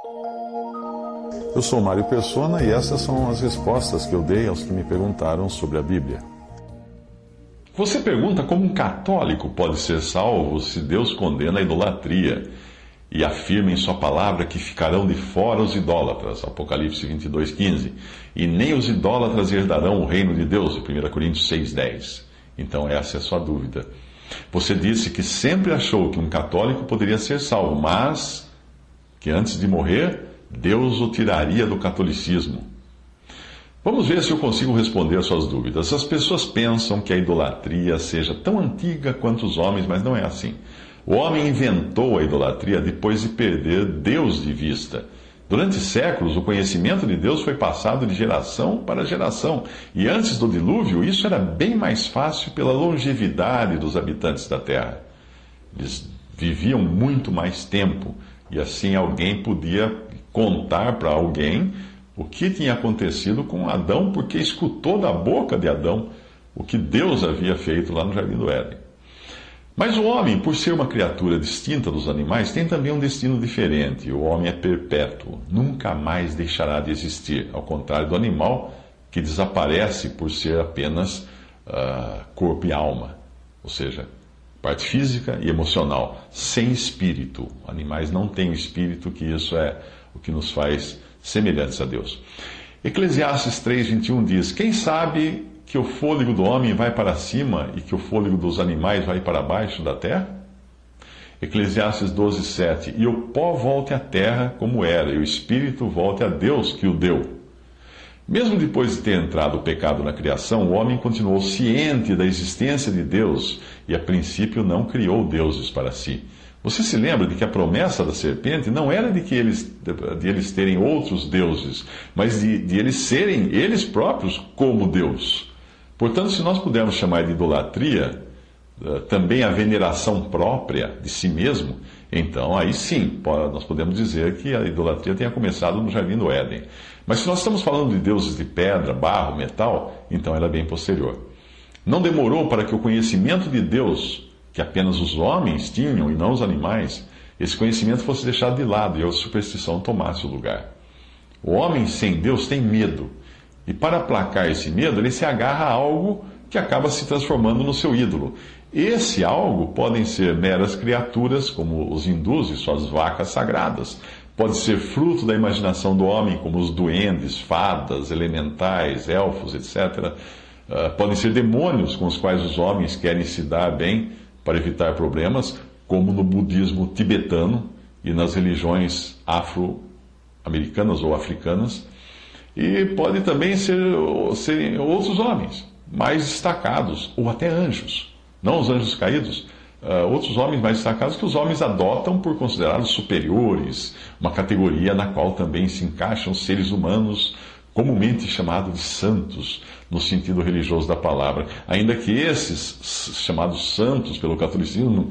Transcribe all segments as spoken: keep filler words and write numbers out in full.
Eu sou Mário Persona e essas são as respostas que eu dei aos que me perguntaram sobre a Bíblia. Você pergunta como um católico pode ser salvo se Deus condena a idolatria e afirma em sua palavra que ficarão de fora os idólatras, Apocalipse vinte e dois, quinze, e nem os idólatras herdarão o reino de Deus, primeira Coríntios seis, dez. Então essa é a sua dúvida. Você disse que sempre achou que um católico poderia ser salvo, mas que antes de morrer, Deus o tiraria do catolicismo. Vamos ver se eu consigo responder às suas dúvidas. As pessoas pensam que a idolatria seja tão antiga quanto os homens, mas não é assim. O homem inventou a idolatria depois de perder Deus de vista. Durante séculos, o conhecimento de Deus foi passado de geração para geração. E antes do dilúvio, isso era bem mais fácil pela longevidade dos habitantes da terra. Eles viviam muito mais tempo. E assim alguém podia contar para alguém o que tinha acontecido com Adão, porque escutou da boca de Adão o que Deus havia feito lá no Jardim do Éden. Mas o homem, por ser uma criatura distinta dos animais, tem também um destino diferente. O homem é perpétuo, nunca mais deixará de existir, ao contrário do animal, que desaparece por ser apenas uh, corpo e alma, ou seja, parte física e emocional, sem espírito. Animais não têm espírito, que isso é o que nos faz semelhantes a Deus. Eclesiastes três, vinte e um diz: quem sabe que o fôlego do homem vai para cima e que o fôlego dos animais vai para baixo da terra? Eclesiastes doze, sete: e o pó volte à terra como era, e o espírito volte a Deus que o deu. Mesmo depois de ter entrado o pecado na criação, o homem continuou ciente da existência de Deus e, a princípio, não criou deuses para si. Você se lembra de que a promessa da serpente não era de que eles, de eles terem outros deuses, mas de, de eles serem eles próprios como Deus. Portanto, se nós pudermos chamar de idolatria uh, também a veneração própria de si mesmo, então aí sim nós podemos dizer que a idolatria tenha começado no Jardim do Éden. Mas se nós estamos falando de deuses de pedra, barro, metal, então era bem posterior. Não demorou para que o conhecimento de Deus, que apenas os homens tinham e não os animais, esse conhecimento fosse deixado de lado e a superstição tomasse o lugar. O homem sem Deus tem medo. E para aplacar esse medo, ele se agarra a algo que acaba se transformando no seu ídolo. Esse algo podem ser meras criaturas, como os hindus e suas vacas sagradas. Pode ser fruto da imaginação do homem, como os duendes, fadas, elementais, elfos, etcétera. Uh, podem ser demônios com os quais os homens querem se dar bem para evitar problemas, como no budismo tibetano e nas religiões afro-americanas ou africanas. E pode também ser, serem outros homens, mais destacados, ou até anjos. Não os anjos caídos, uh, outros homens mais destacados que os homens adotam por considerá-los superiores, uma categoria na qual também se encaixam seres humanos comumente chamados de santos, no sentido religioso da palavra. Ainda que esses, chamados santos pelo catolicismo,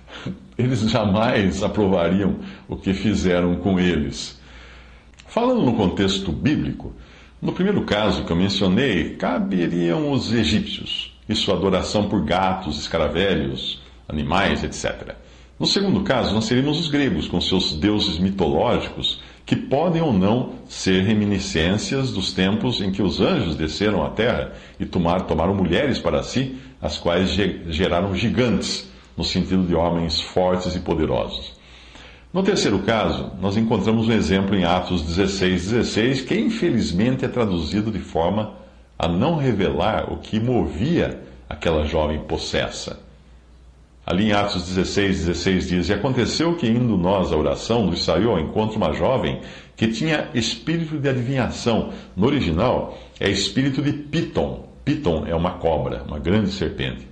eles jamais aprovariam o que fizeram com eles. Falando no contexto bíblico, no primeiro caso que eu mencionei, caberiam os egípcios e sua adoração por gatos, escaravelhos, animais, etcétera. No segundo caso, nós teríamos os gregos, com seus deuses mitológicos, que podem ou não ser reminiscências dos tempos em que os anjos desceram à terra e tomaram, tomaram mulheres para si, as quais geraram gigantes, no sentido de homens fortes e poderosos. No terceiro caso, nós encontramos um exemplo em Atos dezesseis, dezesseis, que infelizmente é traduzido de forma a não revelar o que movia aquela jovem possessa. Ali em Atos dezesseis, dezesseis diz: e aconteceu que, indo nós à oração, nos saiu ao encontro uma jovem que tinha espírito de adivinhação. No original, é espírito de Piton. Piton é uma cobra, uma grande serpente,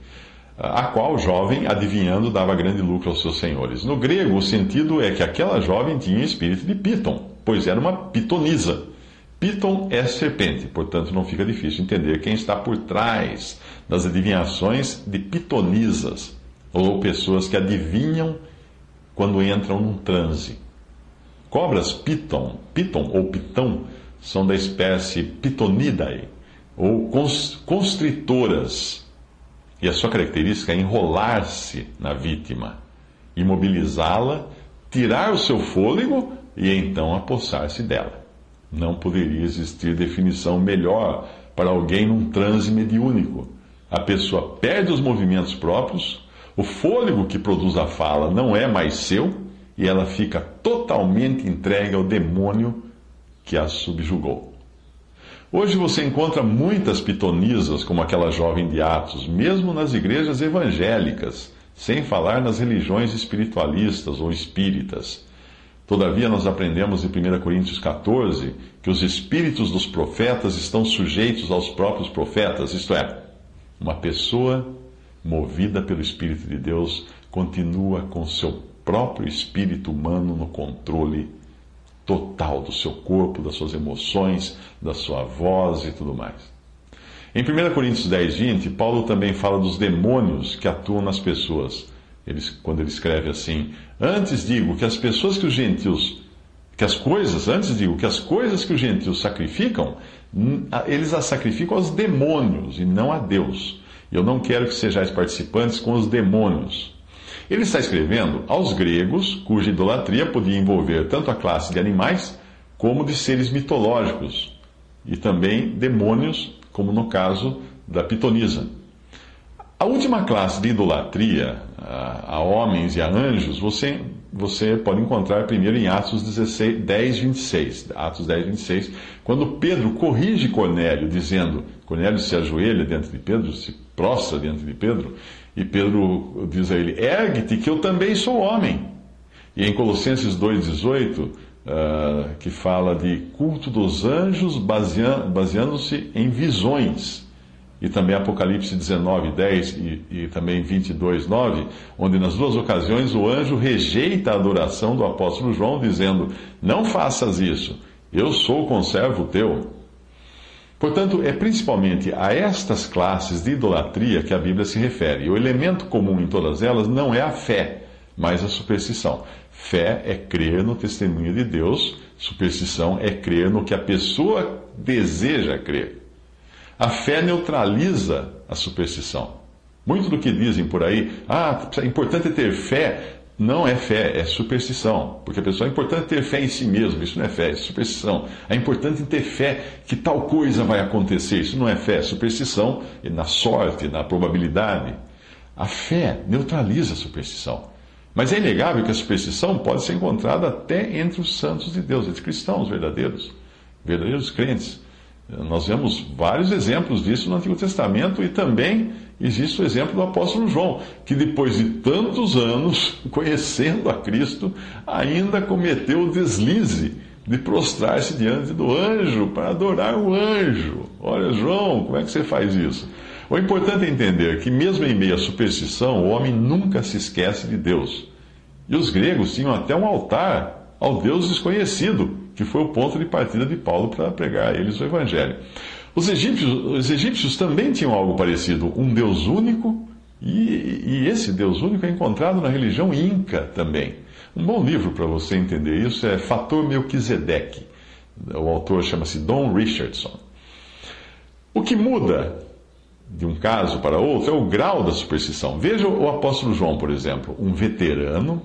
a qual jovem, adivinhando, dava grande lucro aos seus senhores. No grego, o sentido é que aquela jovem tinha espírito de Piton, pois era uma pitonisa. Piton é serpente, portanto não fica difícil entender quem está por trás das adivinhações de pitonisas, ou pessoas que adivinham quando entram num transe. Cobras piton, piton ou pitão, são da espécie Pitonidae, ou constritoras, e a sua característica é enrolar-se na vítima, imobilizá-la, tirar o seu fôlego e então apossar-se dela. Não poderia existir definição melhor para alguém num transe mediúnico. A pessoa perde os movimentos próprios, o fôlego que produz a fala não é mais seu, e ela fica totalmente entregue ao demônio que a subjugou. Hoje você encontra muitas pitonisas como aquela jovem de Atos, mesmo nas igrejas evangélicas, sem falar nas religiões espiritualistas ou espíritas. Todavia, nós aprendemos em primeira Coríntios quatorze que os espíritos dos profetas estão sujeitos aos próprios profetas, isto é, uma pessoa movida pelo Espírito de Deus continua com seu próprio espírito humano no controle total do seu corpo, das suas emoções, da sua voz e tudo mais. Em primeira Coríntios dez, vinte, Paulo também fala dos demônios que atuam nas pessoas. Ele, quando ele escreve assim: Antes digo que as pessoas que os gentios, que as coisas, antes digo que as coisas que os gentios sacrificam, eles as sacrificam aos demônios e não a Deus. Eu não quero que sejais participantes com os demônios. Ele está escrevendo aos gregos, cuja idolatria podia envolver tanto a classe de animais como de seres mitológicos, e também demônios, como no caso da pitonisa. A última classe de idolatria, a, a homens e a anjos, você, você pode encontrar primeiro em Atos dez, vinte e seis. Atos dez, vinte e seis, quando Pedro corrige Cornélio, dizendo, Cornélio se ajoelha diante de Pedro, se prostra diante de Pedro, e Pedro diz a ele: ergue-te, que eu também sou homem. E em Colossenses dois, dezoito, uh, que fala de culto dos anjos baseando-se em visões. E também Apocalipse dezenove, dez e, e também vinte e dois, nove, onde nas duas ocasiões o anjo rejeita a adoração do apóstolo João, dizendo: não faças isso, eu sou o conservo teu. Portanto, é principalmente a estas classes de idolatria que a Bíblia se refere. E o elemento comum em todas elas não é a fé, mas a superstição. Fé é crer no testemunho de Deus, superstição é crer no que a pessoa deseja crer. A fé neutraliza a superstição. Muito do que dizem por aí, ah, é importante ter fé, não é fé, é superstição. Porque a pessoa é importante ter fé em si mesmo, isso não é fé, é superstição. É importante ter fé que tal coisa vai acontecer, isso não é fé, é superstição na sorte, na probabilidade. A fé neutraliza a superstição. Mas é inegável que a superstição pode ser encontrada até entre os santos de Deus, entre cristãos verdadeiros, verdadeiros crentes. Nós vemos vários exemplos disso no Antigo Testamento e também existe o exemplo do apóstolo João, que depois de tantos anos conhecendo a Cristo, ainda cometeu o deslize de prostrar-se diante do anjo para adorar o anjo. Olha, João, como é que você faz isso? O importante é entender que mesmo em meio à superstição, o homem nunca se esquece de Deus. E os gregos tinham até um altar ao Deus desconhecido, que foi o ponto de partida de Paulo para pregar a eles o Evangelho. Os egípcios, os egípcios também tinham algo parecido, um Deus único, e, e esse Deus único é encontrado na religião Inca também. Um bom livro para você entender isso é Fator Melquisedeque. O autor chama-se Don Richardson. O que muda de um caso para outro é o grau da superstição. Veja o apóstolo João, por exemplo, um veterano,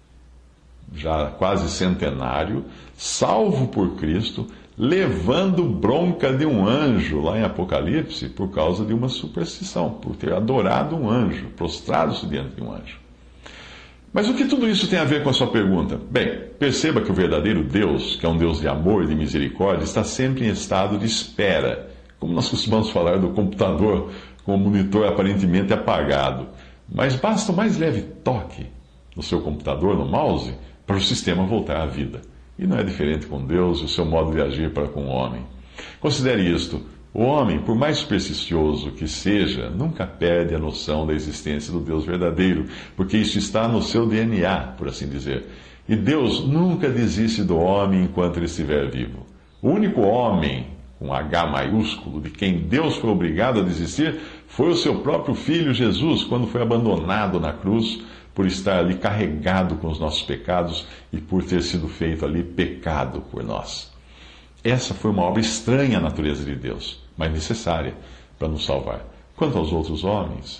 já quase centenário, salvo por Cristo, levando bronca de um anjo lá em Apocalipse por causa de uma superstição, por ter adorado um anjo, prostrado-se diante de um anjo. Mas o que tudo isso tem a ver com a sua pergunta? Bem, perceba que o verdadeiro Deus, que é um Deus de amor e de misericórdia, está sempre em estado de espera, como nós costumamos falar do computador com o monitor aparentemente apagado. Mas basta o mais leve toque no seu computador, no mouse, para o sistema voltar à vida. E não é diferente com Deus e o seu modo de agir para com o homem. Considere isto: o homem, por mais supersticioso que seja, nunca perde a noção da existência do Deus verdadeiro, porque isso está no seu D N A, por assim dizer. E Deus nunca desiste do homem enquanto ele estiver vivo. O único homem, com H maiúsculo, de quem Deus foi obrigado a desistir, foi o seu próprio Filho Jesus, quando foi abandonado na cruz, por estar ali carregado com os nossos pecados e por ter sido feito ali pecado por nós. Essa foi uma obra estranha à natureza de Deus, mas necessária para nos salvar. Quanto aos outros homens,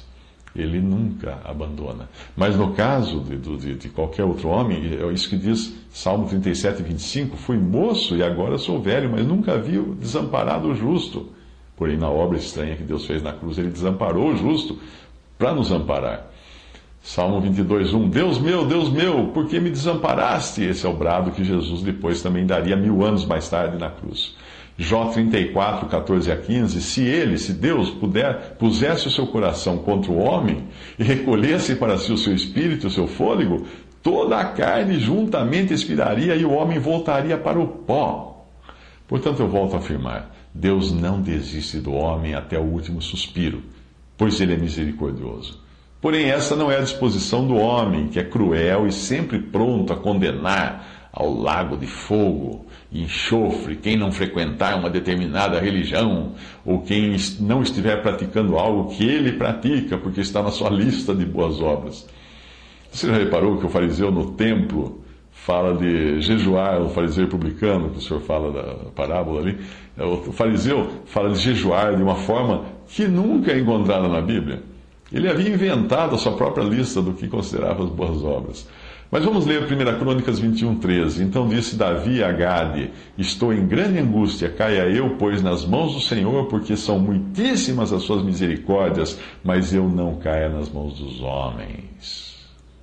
Ele nunca abandona. Mas no caso de, de, de qualquer outro homem, é isso que diz Salmo trinta e sete, vinte e cinco, fui moço e agora sou velho, mas nunca vi desamparado o justo. Porém, na obra estranha que Deus fez na cruz, ele desamparou o justo para nos amparar. Salmo vinte e dois, um, Deus meu, Deus meu, por que me desamparaste? Esse é o brado que Jesus depois também daria mil anos mais tarde na cruz. Jó trinta e quatro, catorze a quinze, se ele, se Deus puder, pusesse o seu coração contra o homem e recolhesse para si o seu espírito, o seu fôlego, toda a carne juntamente expiraria e o homem voltaria para o pó. Portanto, eu volto a afirmar, Deus não desiste do homem até o último suspiro, pois ele é misericordioso. Porém, essa não é a disposição do homem, que é cruel e sempre pronto a condenar ao lago de fogo e enxofre quem não frequentar uma determinada religião, ou quem não estiver praticando algo que ele pratica, porque está na sua lista de boas obras. Você já reparou que o fariseu no templo fala de jejuar, o fariseu publicano, que o senhor fala da parábola ali, o fariseu fala de jejuar de uma forma que nunca é encontrada na Bíblia. Ele havia inventado a sua própria lista do que considerava as boas obras. Mas vamos ler a primeira Crônicas vinte e um, treze. Então disse Davi a Gade, estou em grande angústia, caia eu, pois, nas mãos do Senhor, porque são muitíssimas as suas misericórdias, mas eu não caia nas mãos dos homens.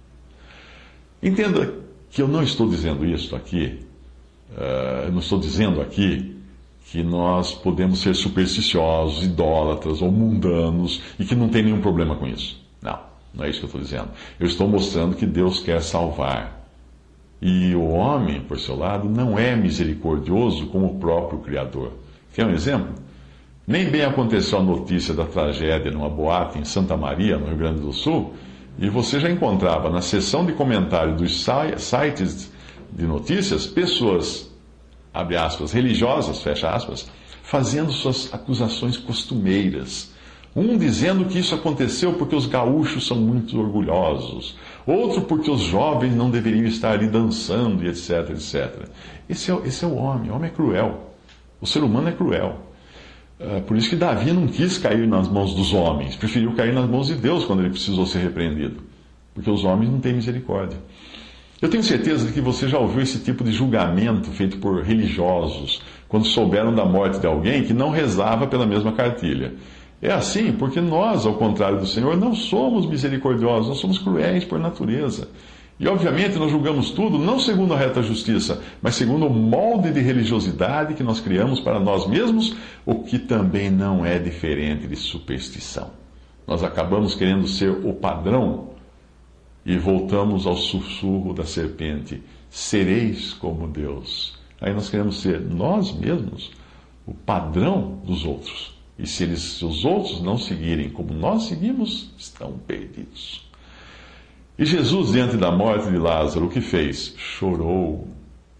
Entenda que eu não estou dizendo isso aqui, uh, eu não estou dizendo aqui que nós podemos ser supersticiosos, idólatras ou mundanos e que não tem nenhum problema com isso. Não, não é isso que eu estou dizendo. Eu estou mostrando que Deus quer salvar. E o homem, por seu lado, não é misericordioso como o próprio Criador. Quer um exemplo? Nem bem aconteceu a notícia da tragédia numa boate em Santa Maria, no Rio Grande do Sul, e você já encontrava na seção de comentários dos sites de notícias pessoas, abre aspas, religiosas, fecha aspas, fazendo suas acusações costumeiras. Um dizendo que isso aconteceu porque os gaúchos são muito orgulhosos. Outro porque os jovens não deveriam estar ali dançando e etc, etcétera. Esse é, esse é o homem. O homem é cruel. O ser humano é cruel. Uh, por isso que Davi não quis cair nas mãos dos homens. Preferiu cair nas mãos de Deus quando ele precisou ser repreendido. Porque os homens não têm misericórdia. Eu tenho certeza de que você já ouviu esse tipo de julgamento feito por religiosos quando souberam da morte de alguém que não rezava pela mesma cartilha. É assim porque nós, ao contrário do Senhor, não somos misericordiosos, nós somos cruéis por natureza. E obviamente nós julgamos tudo não segundo a reta justiça, mas segundo o molde de religiosidade que nós criamos para nós mesmos, o que também não é diferente de superstição. Nós acabamos querendo ser o padrão. E voltamos ao sussurro da serpente, sereis como Deus. Aí nós queremos ser nós mesmos o padrão dos outros. E se, eles, se os outros não seguirem como nós seguimos, estão perdidos. E Jesus, diante da morte de Lázaro, o que fez? Chorou.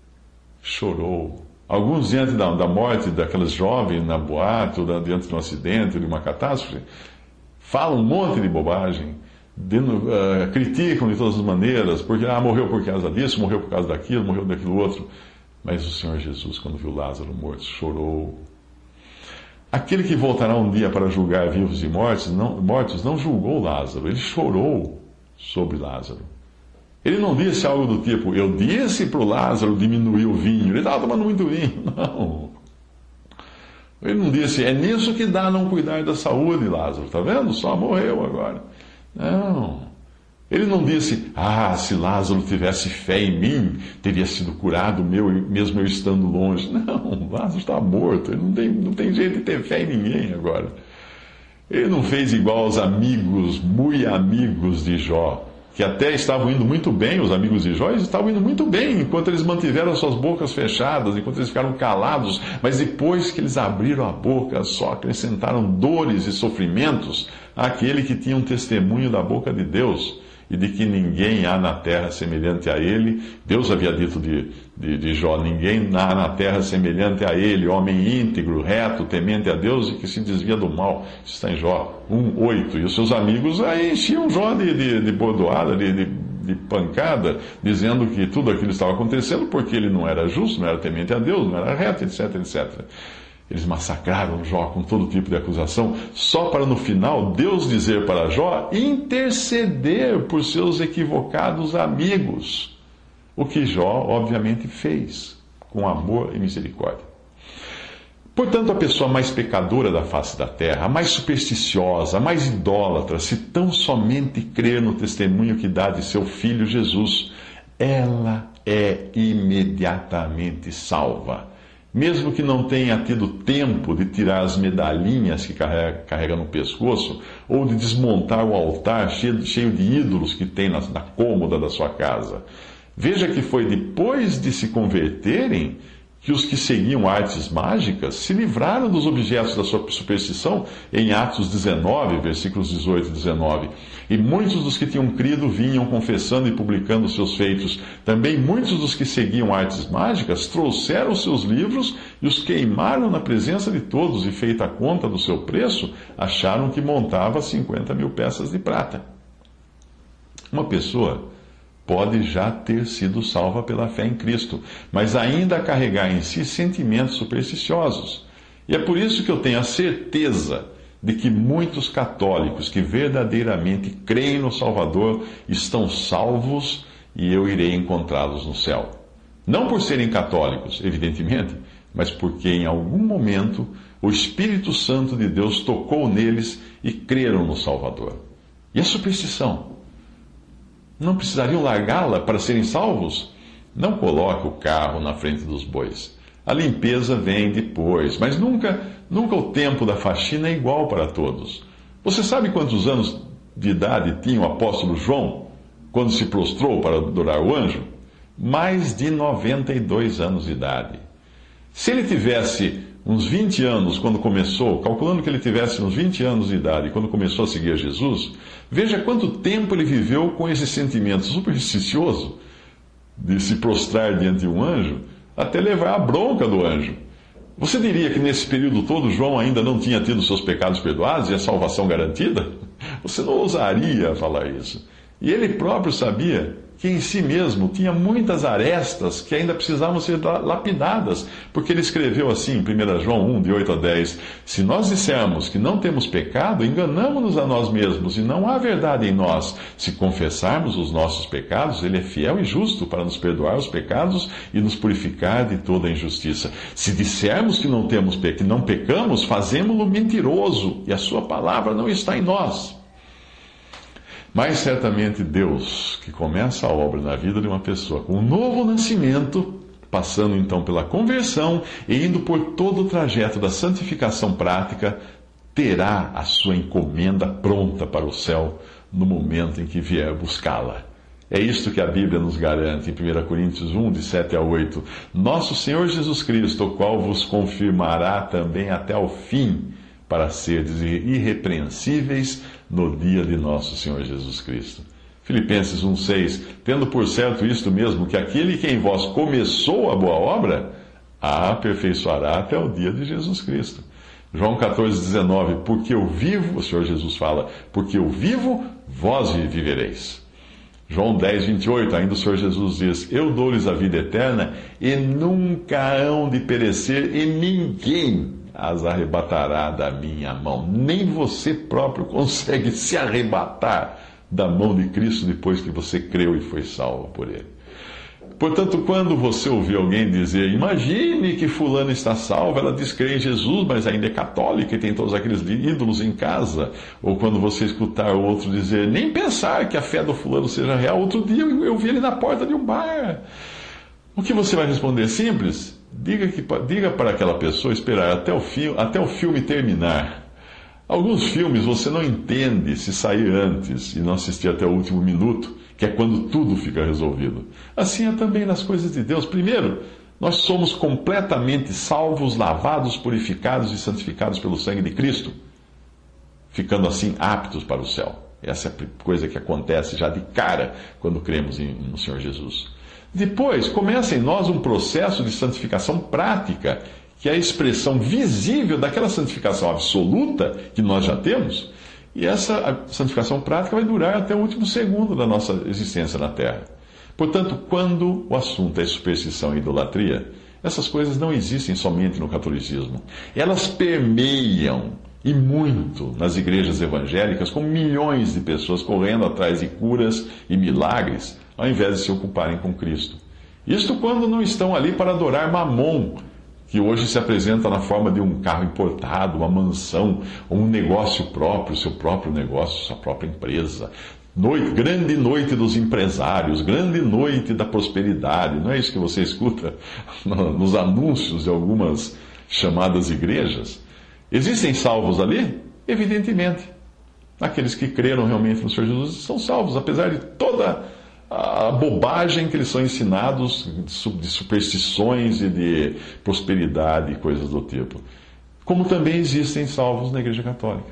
Chorou. Alguns, diante da, da morte daquelas jovens na boate, ou da, diante de um acidente, ou de uma catástrofe, falam um monte de bobagem. De, uh, criticam de todas as maneiras, porque ah, morreu por causa disso, morreu por causa daquilo, morreu daquilo outro. Mas o Senhor Jesus, quando viu Lázaro morto, chorou. Aquele que voltará um dia para julgar vivos e mortos não, mortos, não julgou Lázaro, ele chorou sobre Lázaro. Ele não disse algo do tipo, eu disse para o Lázaro diminuir o vinho, ele estava tomando muito vinho. Não. Ele não disse, é nisso que dá não cuidar da saúde, Lázaro, está vendo? Só morreu agora. Não. Ele não disse, ah, se Lázaro tivesse fé em mim, teria sido curado meu, mesmo eu estando longe. Não, Lázaro está morto, ele não tem, não tem jeito de ter fé em ninguém agora. Ele não fez igual aos amigos, muito amigos de Jó, que até estavam indo muito bem, os amigos de Jó, eles estavam indo muito bem, enquanto eles mantiveram suas bocas fechadas, enquanto eles ficaram calados, mas depois que eles abriram a boca, só acrescentaram dores e sofrimentos àquele que tinha um testemunho da boca de Deus, e de que ninguém há na terra semelhante a ele. Deus havia dito de, de, de Jó, ninguém há na terra semelhante a ele, homem íntegro, reto, temente a Deus e que se desvia do mal. Isso está em Jó um, oito. E os seus amigos aí enchiam Jó de, de, de bordoada, de, de, de pancada, dizendo que tudo aquilo estava acontecendo porque ele não era justo, não era temente a Deus, não era reto, etc, etcétera. Eles massacraram Jó com todo tipo de acusação, só para no final Deus dizer para Jó interceder por seus equivocados amigos. O que Jó, obviamente, fez, com amor e misericórdia. Portanto, a pessoa mais pecadora da face da terra, a mais supersticiosa, a mais idólatra, se tão somente crer no testemunho que dá de seu Filho Jesus, ela é imediatamente salva. Mesmo que não tenha tido tempo de tirar as medalhinhas que carrega, carrega no pescoço, ou de desmontar o altar cheio, cheio de ídolos que tem na, na cômoda da sua casa. Veja que foi depois de se converterem que os que seguiam artes mágicas se livraram dos objetos da sua superstição em Atos dezenove, versículos dezoito e dezenove. E muitos dos que tinham crido vinham confessando e publicando seus feitos. Também muitos dos que seguiam artes mágicas trouxeram seus livros e os queimaram na presença de todos, e feita a conta do seu preço, acharam que montava cinquenta mil peças de prata. Uma pessoa pode já ter sido salva pela fé em Cristo, mas ainda carregar em si sentimentos supersticiosos. E é por isso que eu tenho a certeza de que muitos católicos que verdadeiramente creem no Salvador estão salvos e eu irei encontrá-los no céu. Não por serem católicos, evidentemente, mas porque em algum momento o Espírito Santo de Deus tocou neles e creram no Salvador. E a superstição? Não precisariam largá-la para serem salvos? Não coloque o carro na frente dos bois. A limpeza vem depois, mas nunca, nunca o tempo da faxina é igual para todos. Você sabe quantos anos de idade tinha o apóstolo João quando se prostrou para adorar o anjo? Mais de noventa e dois anos de idade. Se ele tivesse uns vinte anos quando começou, calculando que ele tivesse uns vinte anos de idade quando começou a seguir Jesus, veja quanto tempo ele viveu com esse sentimento supersticioso de se prostrar diante de um anjo, até levar a bronca do anjo. Você diria que nesse período todo João ainda não tinha tido seus pecados perdoados e a salvação garantida? Você não ousaria falar isso. E ele próprio sabia que em si mesmo tinha muitas arestas que ainda precisavam ser lapidadas, porque ele escreveu assim em primeiro João um, de oito a dez, se nós dissermos que não temos pecado, enganamo-nos a nós mesmos, e não há verdade em nós. Se confessarmos os nossos pecados, ele é fiel e justo para nos perdoar os pecados e nos purificar de toda a injustiça. Se dissermos que não temos que não pecamos, fazemo-lo mentiroso, e a sua palavra não está em nós. Mas certamente Deus, que começa a obra na vida de uma pessoa com um novo nascimento, passando então pela conversão e indo por todo o trajeto da santificação prática, terá a sua encomenda pronta para o céu no momento em que vier buscá-la. É isto que a Bíblia nos garante em primeira Coríntios um, de sete a oito. Nosso Senhor Jesus Cristo, o qual vos confirmará também até o fim, para seres irrepreensíveis no dia de nosso Senhor Jesus Cristo. Filipenses um, seis. Tendo por certo isto mesmo, que aquele que em vós começou a boa obra, a aperfeiçoará até o dia de Jesus Cristo. João catorze, dezenove. Porque eu vivo, o Senhor Jesus fala, porque eu vivo, vós vivereis. João dez, vinte e oito, ainda o Senhor Jesus diz, eu dou-lhes a vida eterna, e nunca hão de perecer, e ninguém as arrebatará da minha mão. Nem você próprio consegue se arrebatar da mão de Cristo depois que você creu e foi salvo por Ele. Portanto, quando você ouvir alguém dizer, imagine que fulano está salvo, ela diz crer em Jesus, mas ainda é católica e tem todos aqueles ídolos em casa. Ou quando você escutar o outro dizer, nem pensar que a fé do fulano seja real, outro dia eu, eu vi ele na porta de um bar. O que você vai responder? Simples. Diga, que, diga para aquela pessoa esperar até o, fi, até o filme terminar. Alguns filmes você não entende se sair antes e não assistir até o último minuto, que é quando tudo fica resolvido. Assim é também nas coisas de Deus. Primeiro, nós somos completamente salvos, lavados, purificados e santificados pelo sangue de Cristo, ficando assim aptos para o céu. Essa é a coisa que acontece já de cara quando cremos em, no Senhor Jesus. Depois, começa em nós um processo de santificação prática, que é a expressão visível daquela santificação absoluta que nós já temos, e essa santificação prática vai durar até o último segundo da nossa existência na Terra. Portanto, quando o assunto é superstição e idolatria, Essas coisas não existem somente no catolicismo. Elas permeiam, e muito, nas igrejas evangélicas, com milhões de pessoas correndo atrás de curas e milagres, ao invés de se ocuparem com Cristo. Isto quando não estão ali para adorar Mamon, que hoje se apresenta na forma de um carro importado, uma mansão, um negócio próprio, seu próprio negócio, sua própria empresa. Noite, grande noite dos empresários, grande noite da prosperidade. Não é isso que você escuta nos anúncios de algumas chamadas igrejas? Existem salvos ali? Evidentemente. Aqueles que creram realmente no Senhor Jesus são salvos, apesar de toda a bobagem que eles são ensinados de superstições e de prosperidade e coisas do tipo. Como também existem salvos na Igreja Católica.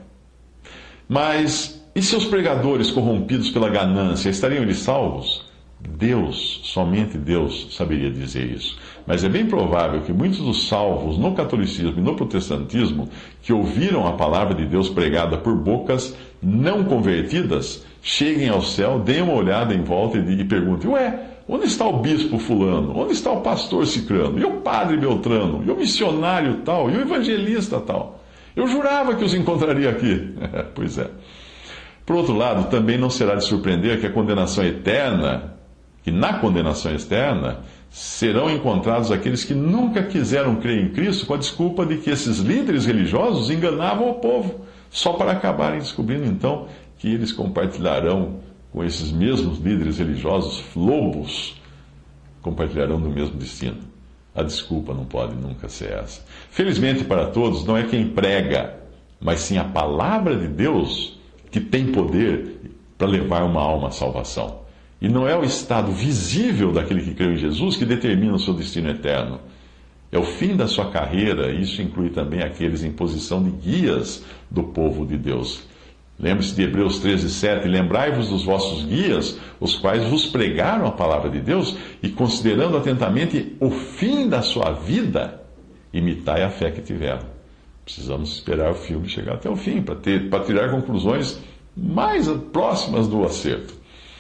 Mas, e se os pregadores corrompidos pela ganância, estariam eles salvos? Deus, somente Deus, saberia dizer isso. Mas é bem provável que muitos dos salvos no catolicismo e no protestantismo, que ouviram a palavra de Deus pregada por bocas não convertidas, cheguem ao céu, deem uma olhada em volta e perguntem: ué, onde está o bispo fulano? Onde está o pastor cicrano? E o padre Beltrano? E o missionário tal? E o evangelista tal? Eu jurava que os encontraria aqui. Pois é. Por outro lado, também não será de surpreender que a condenação eterna, que na condenação externa, serão encontrados aqueles que nunca quiseram crer em Cristo com a desculpa de que esses líderes religiosos enganavam o povo, só para acabarem descobrindo então que eles compartilharão com esses mesmos líderes religiosos, lobos, compartilharão do mesmo destino. A desculpa não pode nunca ser essa. Felizmente para todos, não é quem prega, mas sim a palavra de Deus que tem poder para levar uma alma à salvação. E não é o estado visível daquele que creu em Jesus que determina o seu destino eterno. É o fim da sua carreira, e isso inclui também aqueles em posição de guias do povo de Deus. Lembre-se de Hebreus treze, sete. Lembrai-vos dos vossos guias, os quais vos pregaram a palavra de Deus, e considerando atentamente o fim da sua vida, imitai a fé que tiveram. Precisamos esperar o filme chegar até o fim, para ter, para tirar conclusões mais próximas do acerto.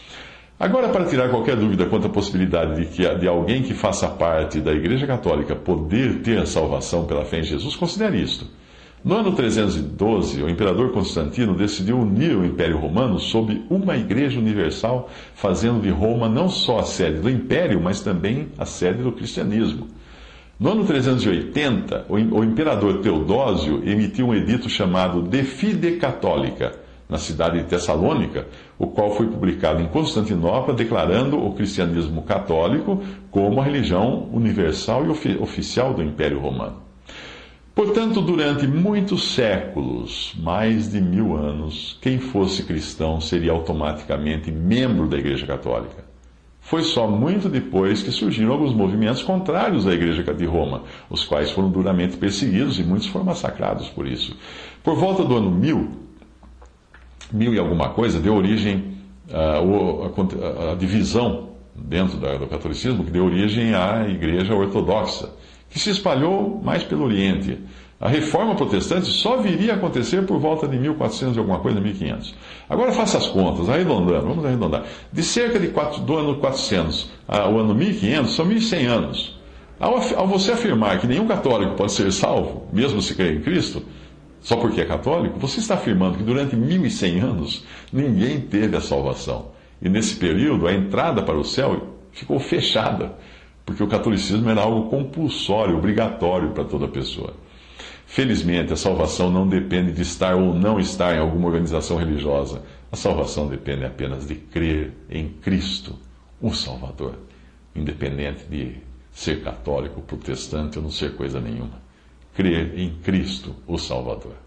Agora, para tirar qualquer dúvida quanto à possibilidade de, que, de alguém que faça parte da Igreja Católica poder ter a salvação pela fé em Jesus, considere isto. No ano trezentos e doze, o imperador Constantino decidiu unir o Império Romano sob uma Igreja Universal, fazendo de Roma não só a sede do Império, mas também a sede do cristianismo. No ano trezentos e oitenta, o imperador Teodósio emitiu um edito chamado De Fide Católica, na cidade de Tessalônica, o qual foi publicado em Constantinopla, declarando o cristianismo católico como a religião universal e ofi- oficial do Império Romano. Portanto, durante muitos séculos, mais de mil anos, quem fosse cristão seria automaticamente membro da Igreja Católica. Foi só muito depois que surgiram alguns movimentos contrários à Igreja de Roma, os quais foram duramente perseguidos e muitos foram massacrados por isso. Por volta do ano mil, mil e alguma coisa, deu origem à, à divisão dentro da, do catolicismo, que deu origem à Igreja Ortodoxa, que se espalhou mais pelo Oriente. A reforma protestante só viria a acontecer por volta de mil e quatrocentos e alguma coisa, mil e quinhentos. Agora faça as contas, arredondando, vamos arredondar. De cerca de quatro, do ano quatrocentos ao ano mil e quinhentos, são mil e cem anos. Ao, ao você afirmar que nenhum católico pode ser salvo, mesmo se crer em Cristo, só porque é católico, você está afirmando que durante mil e cem anos ninguém teve a salvação. E nesse período a entrada para o céu ficou fechada, porque o catolicismo era algo compulsório, obrigatório para toda pessoa. Felizmente, a salvação não depende de estar ou não estar em alguma organização religiosa. A salvação depende apenas de crer em Cristo, o Salvador, independente de ser católico, protestante ou não ser coisa nenhuma. Crer em Cristo, o Salvador.